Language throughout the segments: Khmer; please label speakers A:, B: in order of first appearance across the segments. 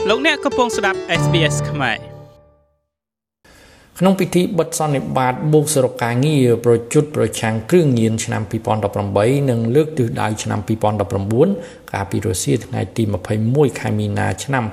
A: លោកអ្នកកំពុងស្ដាប់ SBS ខ្មែរ
B: ក្នុងពិធីបិទសន្និបាតបូកសរុបការងារប្រជុតប្រឆាំងគ្រឿងញៀនឆ្នាំ2018និងលើកទិសដៅឆ្នាំ2019កាលពីរុស្ស៊ីថ្ងៃទី21ខែមីនាឆ្នាំ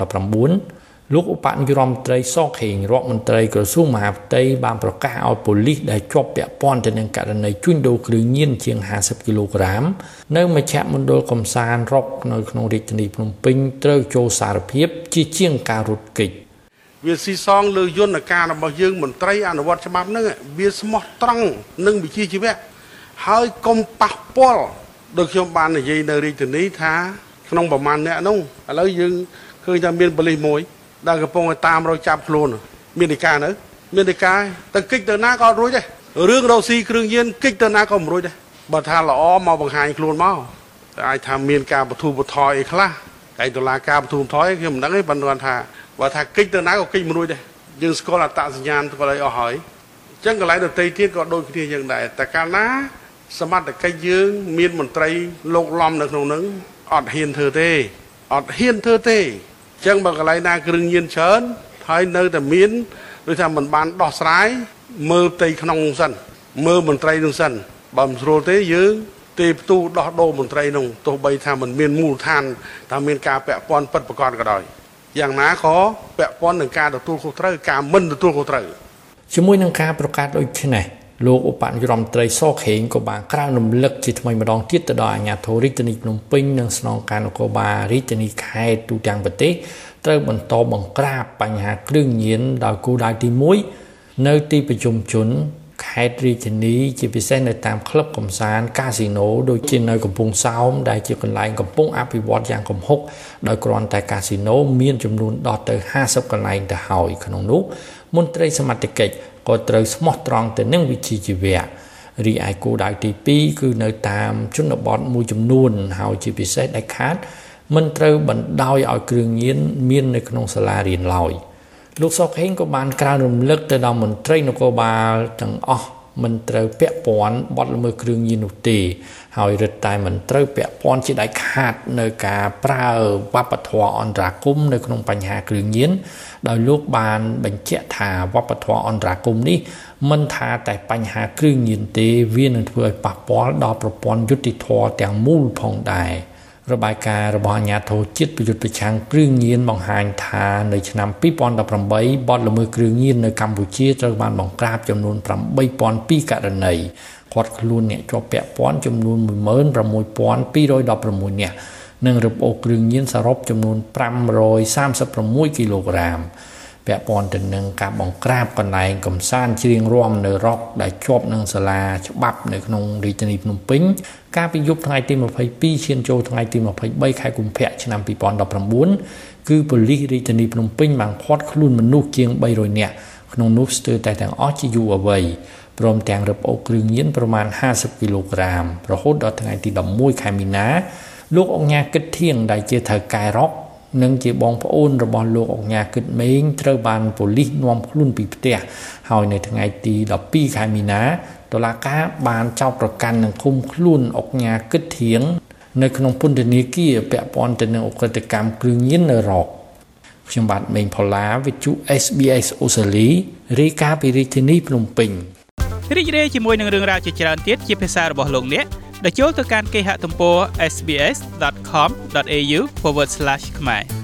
B: 2019លោកឧបនាយករដ្ឋមន្ត្រីសខេងរដ្ឋមន្ត្រីក្រសួងមហាផ្ទៃបានប្រកាសឲ្យប៉ូលីសដែលជាប់ពាក់ព័ន្ធទៅនឹងករណីជួញដូរគ្រឿងញៀនជាង50គីឡូក្រាមនៅមជ្ឈមណ្ឌលកំសាន្តរ៉ុកនៅក្នុងរាជធានីភ្នំពេញត្រូវចូលសារភាពជាជាងការរត់គេច
C: វាស៊ីសងលើយន្តការរបស់យើងមន្ត្រីអនុវត្តច្បាប់ហ្នឹងវាស្មោះត្រង់និងវិជ្ជាជីវៈហើយកុំប៉ះពាល់ដោយខ្ញុំបាននិយាយនៅរាជធានីថាក្នុងប្រមាណអ្នកនោះឥឡូវយើងឃើញថាមានប៉ូលីសមួយដែលកំពុងតាមរកចាប់ខ្លួនមាននីការនៅមាននីការទៅកិច្ចទៅណាក៏រួចដែររឿងរ៉ូស៊ីគ្រឿងញៀនកិច្ចទៅណាក៏មិនរួចដែរបើថាល្អមកបង្ហាញខ្លួនមកតែអាចថាមានការបទូបថយអីខ្លះតែតុលាការបទូបថយខ្ញុំមិនដឹងទេប៉ុន្តែថាបើថាកិច្ចទៅណាក៏កិច្ចមិនរួចដែរយើងស្គាល់អត្តសញ្ញាណក៏អីអស់ហើយអញ្ចឹងកន្លែងដទៃទៀតក៏ដូចគ្នាយ៉ាងដែរតែកាលណាសមត្ថកិច្ចយើងមានមន្ត្រីលោកលំនៅក្នុងហ្នឹងអត់ហ៊ានធ្វើទេអត់ហ៊ានធ្វើទេអញ្ចឹងបើកន្លែងណាគ្រឿងញៀនច្រើនហើយនៅតែមានដូចថាមិនបានដោះស្រាយមើលផ្ទៃក្នុងសិនមើលមន្ត្រីនោះសិនបើមិនស្រួលទេយើងទេផ្ទុះដោះដូរមន្ត្រីនោះទោះបីថាមិនមានមូលដ្ឋានថាមានការពាក់ព័ន្ធពិតប្រាកដក៏ដោយយ៉ាងណាក៏ពាក់ព័ន្ធនឹងការទទួលខុសត្រូវការមិនទទួលខុសត្រូវ
B: ជាមួយនឹងការប្រកាសដូចនេះលោកឧបនាយករដ្ឋមន្ត្រីសខេងក៏បានក្រើនរំលឹកជាថ្មីម្ដងទៀតទៅដល់អាជ្ញាធររាជធានីភ្នំពេញនិងស្នងការនគរបាលរាជធានីខេត្តទូទាំងប្រទេសត្រូវបន្តបង្ក្រាបបញ្ហាគ្រឿងញៀនដោយគោលដៅទី1នៅទីប្រជុំជនខេត្តរាជធានីជាពិសេសនៅតាមក្លឹបកម្សាន្តកាស៊ីណូដូចជានៅកំពង់សោមដែលជាកន្លែងកំពុងអភិវឌ្ឍយ៉ាងគំហុកដោយគ្រាន់តែកាស៊ីណូមានចំនួនដល់ទៅ50កន្លែងទៅហើយក្នុងនោះមន្ត្រីសមត្ថកិច្ចក៏ត្រូវស្មោះត្រង់ទៅនឹងវិជ្ជាជីវៈរីឯគោលដៅទី2គឺនៅតាមជនបទមួយចំនួនហើយជាពិសេសដែលខាតមិនត្រូវបណ្ដោយឲ្យគ្រឿងញៀនមាននៅក្នុងសាលារៀនឡើយលោកសុកហេងក៏បានក្រើនរំលឹកទៅដល់មន្ត្រីនគរបាលទាំងអស់មិនត្រូវពាក់ព័ន្ធបទល្មើសគ្រឿងញៀននោះទេហើយរឹតតែមិនត្រូវពាក់ព័ន្ធជាដាច់ខាតនៅការប្រើវប្បធម៌អន្តរាគមន៍នៅក្នុងបញ្ហាគ្រឿងញៀនដោយលោកបានបញ្ជាក់ថាវប្បធម៌អន្តរាគមន៍នេះមិនថាតែបញ្ហាគ្រឿងញៀនទេវានឹងធ្វើឲ្យប៉ះពាល់ដល់ប្រព័ន្ធយុតិធម៌ទាំងមូលផងដែររបាយការណ៍របស់អាជ្ញាធរជាតិប្រយុទ្ធប្រឆាំងគ្រឿងញៀនបង្ហាញថានៅឆ្នាំ2018បទល្មើសគ្រឿងញៀននៅកម្ពុជាត្រូវបានបង្ក្រាបចំនួន8002ករណីឃាត់ខ្លួនអ្នកជាប់ពាក់ព័ន្ធចំនួន16216នាក់និងរឹបអូសគ្រឿងញៀនសរុបចំនួន536គីឡូក្រាមពាក់ព័ន្ធទៅនឹងការបង្ក្រាបកន្លែងកំសាន្តច្រៀងរាំនៅរ៉ុកដែលជាប់នឹងសាលាច្បាប់នៅក្នុងរាជធានីភ្នំពេញកាលពីយប់ថ្ងៃទី22ឈានចូលថ្ងៃទី23ខែកុម្ភៈឆ្នាំ2019គឺប៉ូលីសរាជធានីភ្នំពេញបានឃាត់ខ្លួនមនុស្សជាង300នាក់ក្នុងនោះស្ទើរតែទាំងអស់ជាយុវវ័យព្រមទាំងរឹបអូសគ្រឿងញៀនប្រមាណ50គីឡូក្រាមរហូតដល់ថ្ងៃទី11ខែមីនាលោកអង្គញាគិតធៀងដែលជាថៅកែរ៉ុកនិងជាបងប្អូនរបស់លោកអង្គញាគិតមេងត្រូវបានប៉ូលីសនាំខ្លួនពីផ្ទះហើយនៅថ្ងៃទី12ខែមីនាតុលាការបានចោទប្រកាន់និងឃុំខ្លួនអង្គញាគិតធៀងនៅក្នុងពន្ធនាគារពាក់ព័ន្ធទៅនឹងអក្រិតកម្មគ្រឿងញៀននៅរ៉ុកខ្ញុំបាទមេងផល្លាវិទ្យុ SBS អូស្ត្រាលីរាយការណ៍ពីរាជធានីភ្នំពេញ
A: រីករាយជាមួយនឹងរឿងរ៉ាវជាច្រើនទៀតជាភាសារបស់លោកអ្នកដែលចូលទៅកាន់គេហទំព័រ sbs.com.au/ ខ្មែរ